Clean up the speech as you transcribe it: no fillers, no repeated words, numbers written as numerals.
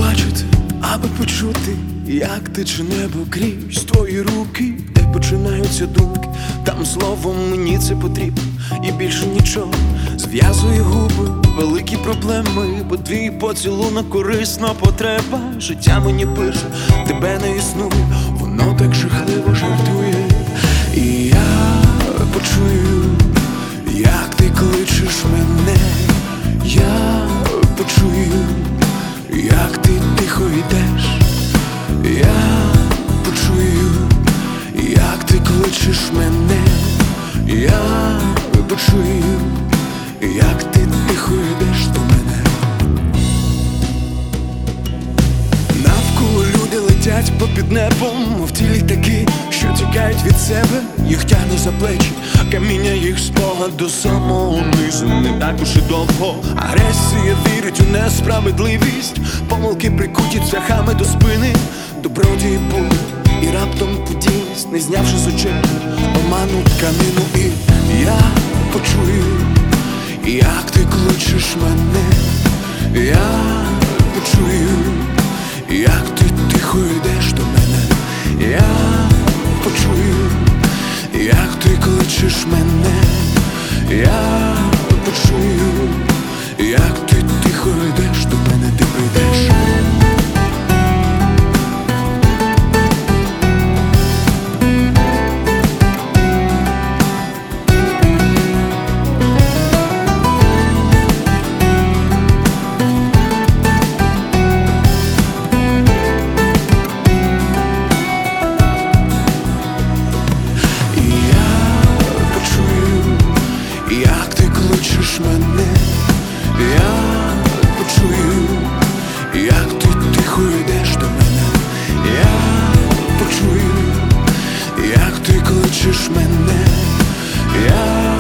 побачити, аби почути, як тече небо крізь твої руки, де починаються думки, там словом мені це потрібно і більше нічого. Зв'язує губи, великі проблеми, бо твій поцілунок корисна потреба. Життя мені пише, тебе не існує, воно так жахливо жартує. І я почую, як ти кличеш мене, я почую, як ти тихо йдеш, я почую, як ти кличеш мене, я почую, як ти тихо йдеш до мене. Навколо люди летять попід небом, мов ті літаки, що тікають від себе, їх тягне за плечі, каміння їх спогад до самого низу. Не так уж і довго агресія вірить у несправедливість, помилки прикуті цвяхами до спини, добродії були і раптом подійність, не знявши з очей оману тканину. І я почую, як ти кличеш мене, я почую, як ти тихо йдеш до мене, я почую, як ти кличеш мене, я почую, як ти тихо йдеш до мене, ти прийдеш. Як ти кличеш мене, я почую, як ти тихо йдеш до мене, я почую, як ти кличеш мене, я